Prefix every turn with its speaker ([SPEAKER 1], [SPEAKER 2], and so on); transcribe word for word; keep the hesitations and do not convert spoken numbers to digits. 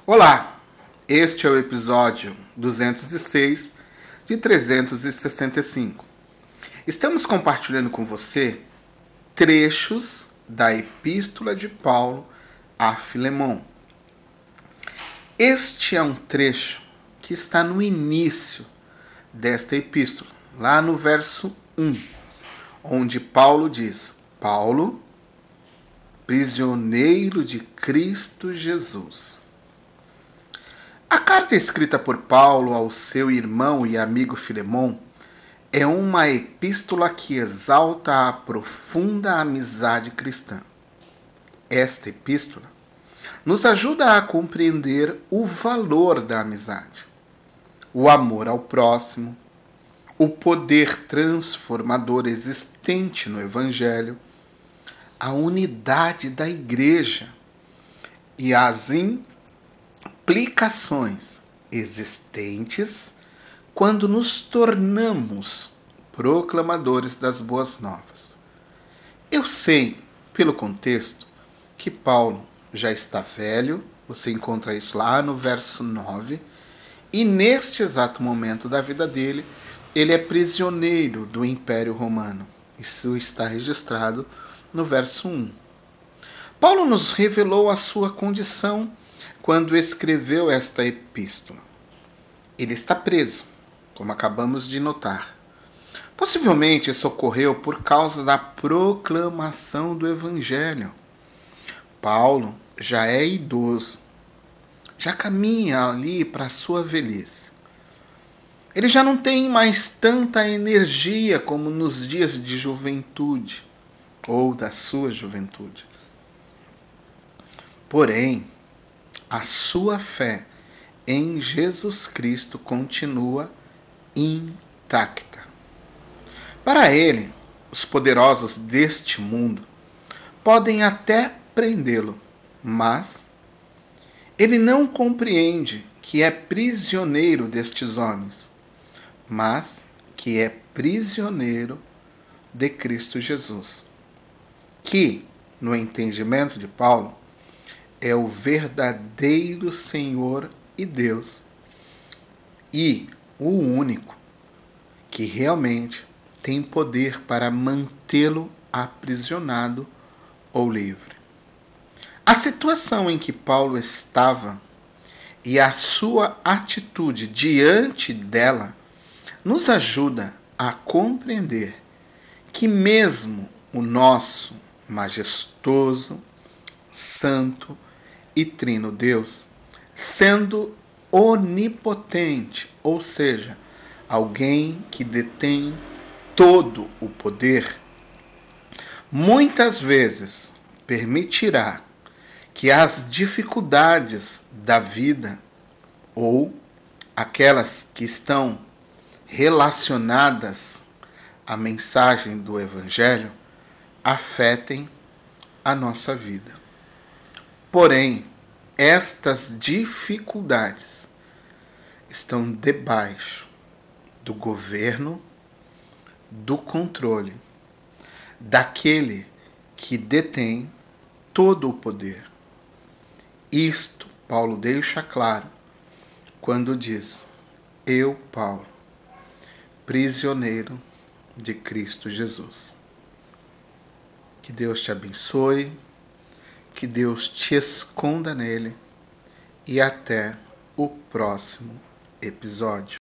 [SPEAKER 1] Olá, este é o episódio duzentos e seis de trezentos e sessenta e cinco. Estamos compartilhando com você trechos da Epístola de Paulo a Filemon. Este é um trecho que está no início desta epístola, lá no verso um, onde Paulo diz: Paulo, prisioneiro de Cristo Jesus. A carta escrita por Paulo ao seu irmão e amigo Filemon é uma epístola que exalta a profunda amizade cristã. Esta epístola nos ajuda a compreender o valor da amizade, o amor ao próximo, o poder transformador existente no Evangelho, a unidade da igreja e as implicações existentes quando nos tornamos proclamadores das boas novas. Eu sei, pelo contexto, que Paulo já está velho, você encontra isso lá no verso nove, e neste exato momento da vida dele, ele é prisioneiro do Império Romano. Isso está registrado no verso um. Paulo nos revelou a sua condição quando escreveu esta epístola. Ele está preso, como acabamos de notar. Possivelmente isso ocorreu por causa da proclamação do Evangelho. Paulo já é idoso, já caminha ali para a sua velhice. Ele já não tem mais tanta energia como nos dias de juventude, ou da sua juventude. Porém, a sua fé em Jesus Cristo continua intacta. Para ele, os poderosos deste mundo podem até prendê-lo, mas ele não compreende que é prisioneiro destes homens, mas que é prisioneiro de Cristo Jesus, que, no entendimento de Paulo, é o verdadeiro Senhor e Deus, e o único que realmente tem poder para mantê-lo aprisionado ou livre. A situação em que Paulo estava e a sua atitude diante dela nos ajuda a compreender que mesmo o nosso majestoso, santo e trino Deus, sendo onipotente, ou seja, alguém que detém todo o poder, muitas vezes permitirá que as dificuldades da vida ou aquelas que estão relacionadas à mensagem do Evangelho afetem a nossa vida. Porém, estas dificuldades estão debaixo do governo, do controle daquele que detém todo o poder. Isto Paulo deixa claro quando diz: eu, Paulo, prisioneiro de Cristo Jesus. Que Deus te abençoe, que Deus te esconda nele, e até o próximo episódio.